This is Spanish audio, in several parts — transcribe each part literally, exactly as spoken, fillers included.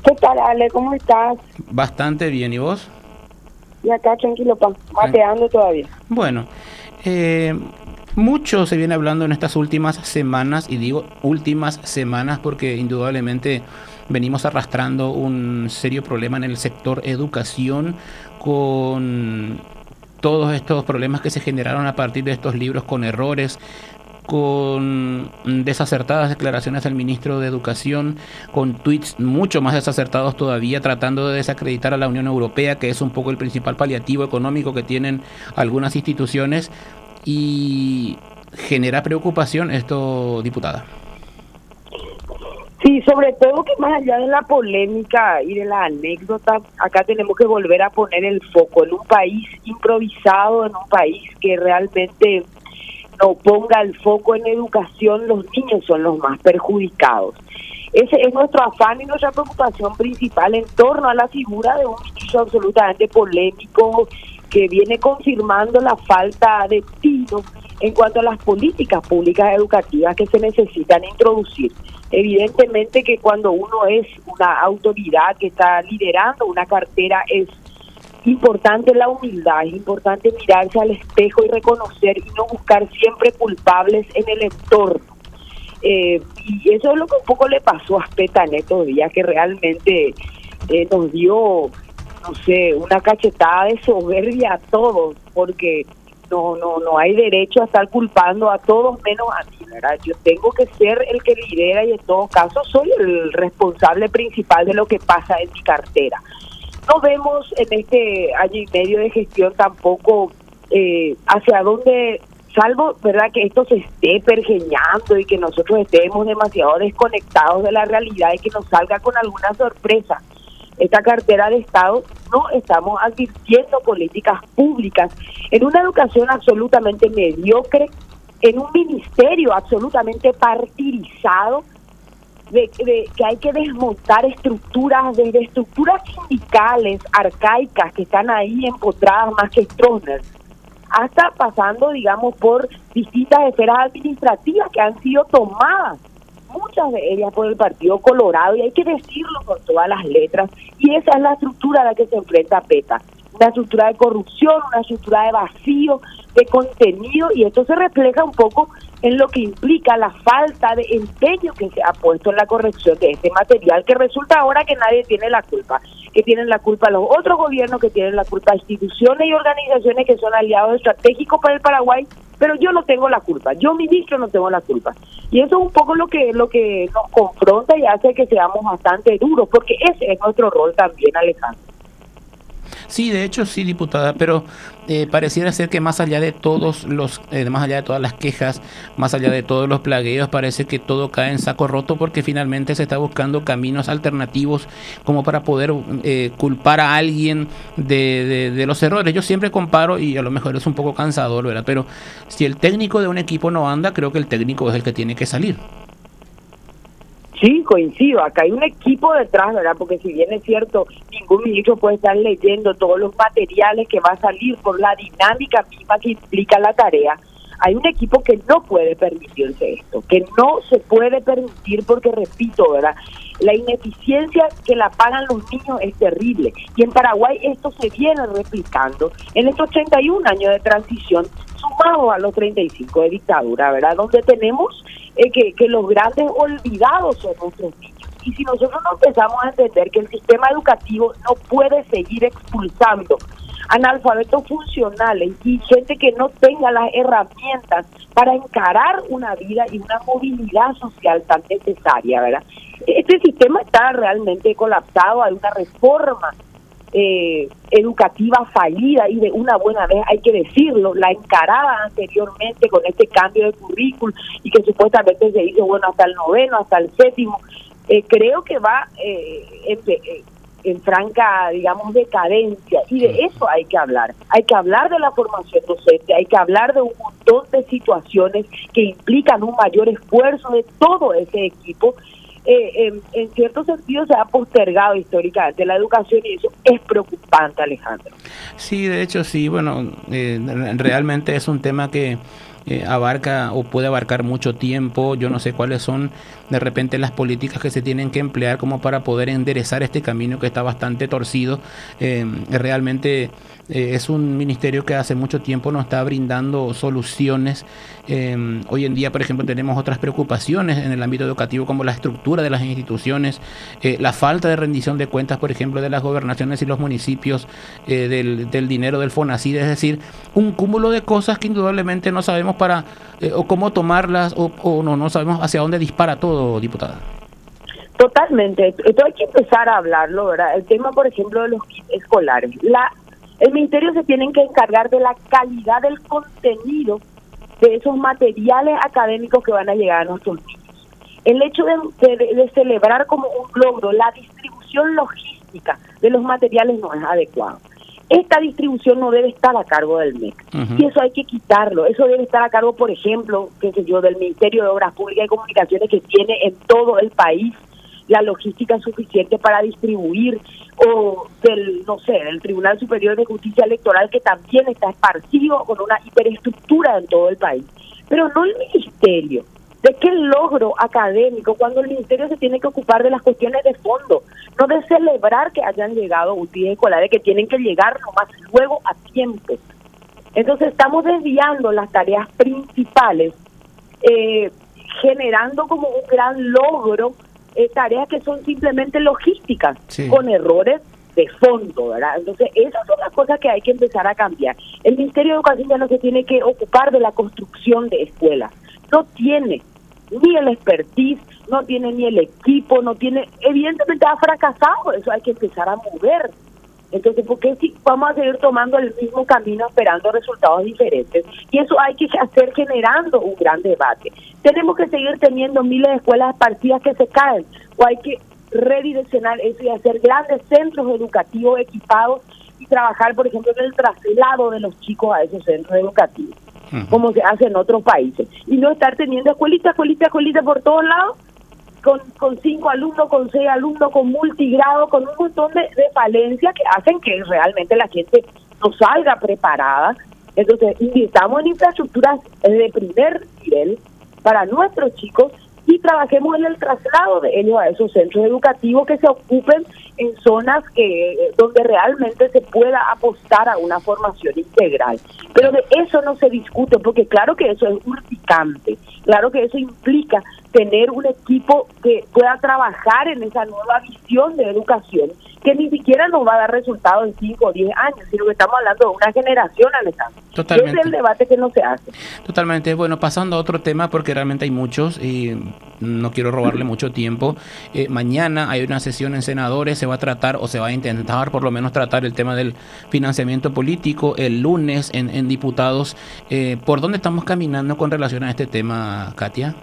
¿Qué tal, Ale? ¿Cómo estás? Bastante bien, ¿y vos? Y acá tranquilo, pa, Tran- mateando todavía. Bueno, eh, mucho se viene hablando en estas últimas semanas, y digo últimas semanas porque indudablemente venimos arrastrando un serio problema en el sector educación con todos estos problemas que se generaron a partir de estos libros con errores, con desacertadas declaraciones del ministro de Educación, con tweets mucho más desacertados todavía, tratando de desacreditar a la Unión Europea, que es un poco el principal paliativo económico que tienen algunas instituciones, y genera preocupación esto, diputada. Sí, sobre todo que más allá de la polémica y de la anécdota, acá tenemos que volver a poner el foco en un país improvisado, en un país que realmente no ponga el foco en educación. Los niños son los más perjudicados. Ese es nuestro afán y nuestra preocupación principal en torno a la figura de un ministro absolutamente polémico que viene confirmando la falta de tino en cuanto a las políticas públicas educativas que se necesitan introducir. Evidentemente que cuando uno es una autoridad que está liderando una cartera, es importante la humildad, es importante mirarse al espejo y reconocer y no buscar siempre culpables en el entorno. Eh, y eso es lo que un poco le pasó a Spetá en estos días, que realmente eh, nos dio, no sé, una cachetada de soberbia a todos, porque no no no hay derecho a estar culpando a todos menos a mí, ¿verdad? Yo tengo que ser el que lidera y en todo caso soy el responsable principal de lo que pasa en mi cartera. No vemos en este año y medio de gestión tampoco eh, hacia dónde, salvo, ¿verdad?, que esto se esté pergeñando y que nosotros estemos demasiado desconectados de la realidad y que nos salga con alguna sorpresa. Esta cartera de Estado no estamos advirtiendo políticas públicas en una educación absolutamente mediocre, en un ministerio absolutamente partidizado, de, de que hay que desmontar estructuras, desde estructuras sindicales arcaicas que están ahí empotradas más que Stroessner, hasta pasando, digamos, por distintas esferas administrativas que han sido tomadas, muchas de ellas por el Partido Colorado, y hay que decirlo con todas las letras, y esa es la estructura a la que se enfrenta PETA, una estructura de corrupción, una estructura de vacío, de contenido, y esto se refleja un poco en lo que implica la falta de empeño que se ha puesto en la corrección de este material, que resulta ahora que nadie tiene la culpa, que tienen la culpa los otros gobiernos, que tienen la culpa instituciones y organizaciones que son aliados estratégicos para el Paraguay, pero yo no tengo la culpa, yo ministro no tengo la culpa. Y eso es un poco lo que lo que nos confronta y hace que seamos bastante duros, porque ese es nuestro rol también, Alejandro. Sí, de hecho sí, diputada, pero eh, pareciera ser que más allá de todos los, eh, más allá de todas las quejas, más allá de todos los plagueos, parece que todo cae en saco roto porque finalmente se está buscando caminos alternativos como para poder eh, culpar a alguien de, de, de los errores. Yo siempre comparo, y a lo mejor es un poco cansador, ¿verdad? Pero si el técnico de un equipo no anda, creo que el técnico es el que tiene que salir. Sí, coincido, acá hay un equipo detrás, ¿verdad? Porque si bien es cierto, ningún ministro puede estar leyendo todos los materiales que va a salir por la dinámica misma que implica la tarea, hay un equipo que no puede permitirse esto, que no se puede permitir porque, repito, ¿verdad?, la ineficiencia que la pagan los niños es terrible. Y en Paraguay esto se viene replicando en estos treinta y un años de transición, sumado a los treinta y cinco de dictadura, ¿verdad?, donde tenemos eh, que, que los grandes olvidados son nuestros niños. Y si nosotros no empezamos a entender que el sistema educativo no puede seguir expulsando analfabetos funcionales y gente que no tenga las herramientas para encarar una vida y una movilidad social tan necesaria, ¿verdad? Este sistema está realmente colapsado, hay una reforma eh, educativa fallida y de una buena vez hay que decirlo, la encarada anteriormente con este cambio de currículum y que supuestamente se hizo, bueno, hasta el noveno, hasta el séptimo, eh, creo que va eh, en, eh, en franca, digamos, decadencia, y de eso hay que hablar. Hay que hablar de la formación docente, hay que hablar de un montón de situaciones que implican un mayor esfuerzo de todo ese equipo. Eh, en, en cierto sentido se ha postergado históricamente la educación y eso es preocupante, Alejandro. Sí, de hecho sí, bueno, eh, realmente es un tema que eh, abarca o puede abarcar mucho tiempo. Yo no sé cuáles son de repente las políticas que se tienen que emplear como para poder enderezar este camino que está bastante torcido. Eh, realmente eh, es un ministerio que hace mucho tiempo nos está brindando soluciones. Eh, hoy en día, por ejemplo, tenemos otras preocupaciones en el ámbito educativo como la estructura de las instituciones, eh, la falta de rendición de cuentas, por ejemplo, de las gobernaciones y los municipios, eh, del, del dinero del FONACYT, es decir, un cúmulo de cosas que indudablemente no sabemos para eh, o cómo tomarlas o, o no, no sabemos hacia dónde dispara todo, diputada. Totalmente, esto hay que empezar a hablarlo, ¿verdad? El tema, por ejemplo, de los kits escolares. La, el ministerio se tiene que encargar de la calidad del contenido de esos materiales académicos que van a llegar a nuestros niños. El hecho de, de, de celebrar como un logro la distribución logística de los materiales no es adecuado. Esta distribución no debe estar a cargo del M E C, uh-huh. Y eso hay que quitarlo. Eso debe estar a cargo, por ejemplo, qué sé yo, del Ministerio de Obras Públicas y Comunicaciones, que tiene en todo el país la logística suficiente para distribuir, o del, no sé, del Tribunal Superior de Justicia Electoral, que también está esparcido con una hiperestructura en todo el país. Pero no el ministerio. ¿De qué logro académico cuando el ministerio se tiene que ocupar de las cuestiones de fondo? No de celebrar que hayan llegado útiles escolares que tienen que llegar nomás luego a tiempo. Entonces estamos desviando las tareas principales, eh, generando como un gran logro eh, tareas que son simplemente logísticas, sí, con errores de fondo, ¿verdad? Entonces esas son las cosas que hay que empezar a cambiar. El Ministerio de Educación ya no se tiene que ocupar de la construcción de escuelas. No tiene ni el expertise, no tiene ni el equipo, no tiene, evidentemente ha fracasado, eso hay que empezar a mover. Entonces, ¿por qué si vamos a seguir tomando el mismo camino esperando resultados diferentes? Y eso hay que hacer generando un gran debate. Tenemos que seguir teniendo miles de escuelas esparcidas que se caen, o hay que redireccionar eso y hacer grandes centros educativos equipados y trabajar, por ejemplo, en el traslado de los chicos a esos centros educativos, uh-huh, como se hace en otros países, y no estar teniendo escuelita, escuelita, escuelita por todos lados, con, con cinco alumnos, con seis alumnos, con multigrado, con un montón de, de falencias que hacen que realmente la gente no salga preparada. Entonces, invirtamos en infraestructuras de primer nivel para nuestros chicos y trabajemos en el traslado de ellos a esos centros educativos que se ocupen en zonas que donde realmente se pueda apostar a una formación integral. Pero de eso no se discute, porque claro que eso es urticante, claro que eso implica tener un equipo que pueda trabajar en esa nueva visión de educación, que ni siquiera nos va a dar resultados en cinco o diez años, sino que estamos hablando de una generación, Alejandro. Totalmente. Ese es el debate que no se hace. Totalmente. Bueno, pasando a otro tema, porque realmente hay muchos y no quiero robarle mucho tiempo. Eh, mañana hay una sesión en senadores, se va a tratar o se va a intentar por lo menos tratar el tema del financiamiento político. El lunes en, en diputados. Eh, ¿Por dónde estamos caminando con relación a este tema, Katia?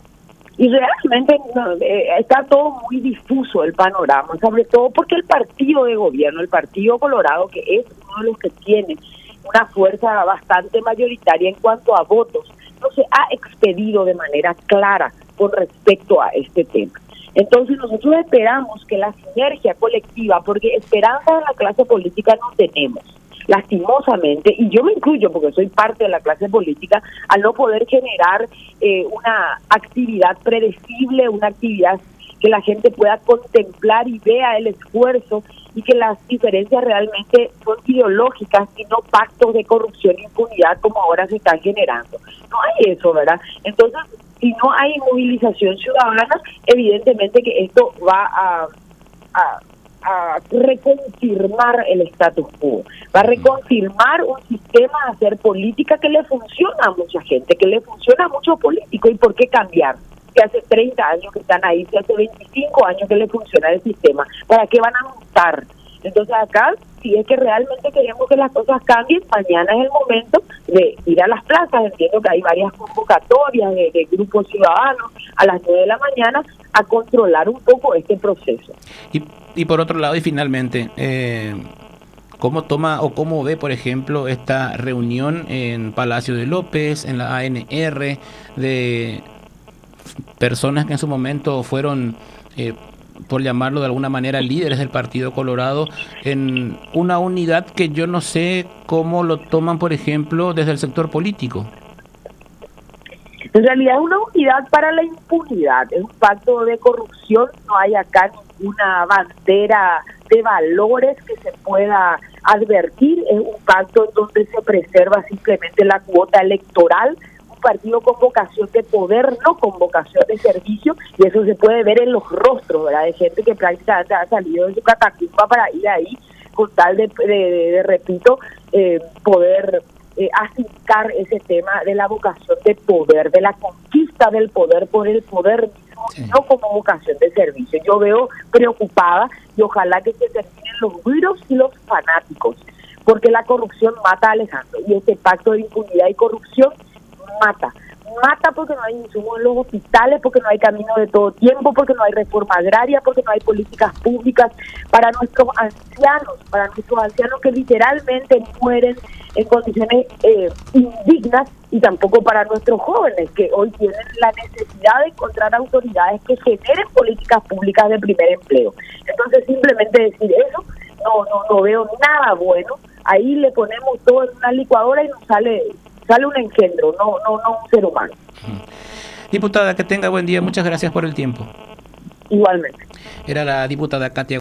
Y realmente no, eh, está todo muy difuso el panorama, sobre todo porque el partido de gobierno, el Partido Colorado, que es uno de los que tiene una fuerza bastante mayoritaria en cuanto a votos, no se ha expedido de manera clara con respecto a este tema. Entonces nosotros esperamos que la sinergia colectiva, porque esperanza en la clase política no tenemos, lastimosamente, y yo me incluyo porque soy parte de la clase política, al no poder generar eh, una actividad predecible, una actividad que la gente pueda contemplar y vea el esfuerzo, y que las diferencias realmente son ideológicas y no pactos de corrupción e impunidad como ahora se están generando. No hay eso, ¿verdad? Entonces, si no hay movilización ciudadana, evidentemente que esto va a... a a reconfirmar el status quo, va a reconfirmar un sistema de hacer política que le funciona a mucha gente, que le funciona a muchos políticos. ¿Y por qué cambiar? Si hace treinta años que están ahí, si hace veinticinco años que le funciona el sistema, ¿para qué van a montar? Entonces acá, si es que realmente queremos que las cosas cambien, mañana es el momento de ir a las plazas. Entiendo que hay varias convocatorias de, de grupos ciudadanos a las nueve de la mañana a controlar un poco este proceso. Y, y por otro lado, y finalmente, eh, ¿cómo toma o cómo ve, por ejemplo, esta reunión en Palacio de López, en la A N R, de personas que en su momento fueron... Eh, por llamarlo de alguna manera, líderes del Partido Colorado, en una unidad que yo no sé cómo lo toman, por ejemplo, desde el sector político? En realidad es una unidad para la impunidad, es un pacto de corrupción, no hay acá ninguna bandera de valores que se pueda advertir, es un pacto en donde se preserva simplemente la cuota electoral, un partido con vocación de poder, no con vocación de servicio, y eso se puede ver en los rostros, ¿verdad?, de gente que prácticamente ha salido de su catacumba para ir ahí con tal de, de, de, de repito, eh, poder eh, afincar ese tema de la vocación de poder, de la conquista del poder por el poder mismo, sí, no como vocación de servicio. Yo veo preocupada y ojalá que se terminen los virus y los fanáticos, porque la corrupción mata a Alejandro, y este pacto de impunidad y corrupción mata. Mata porque no hay insumos en los hospitales, porque no hay camino de todo tiempo, porque no hay reforma agraria, porque no hay políticas públicas para nuestros ancianos, para nuestros ancianos que literalmente mueren en condiciones eh, indignas, y tampoco para nuestros jóvenes que hoy tienen la necesidad de encontrar autoridades que generen políticas públicas de primer empleo. Entonces, simplemente decir eso, no, no, no veo nada bueno. Ahí le ponemos todo en una licuadora y nos sale... sale un engendro, no, no, no un ser humano. Diputada, que tenga buen día, muchas gracias por el tiempo. Igualmente. Era la diputada Katia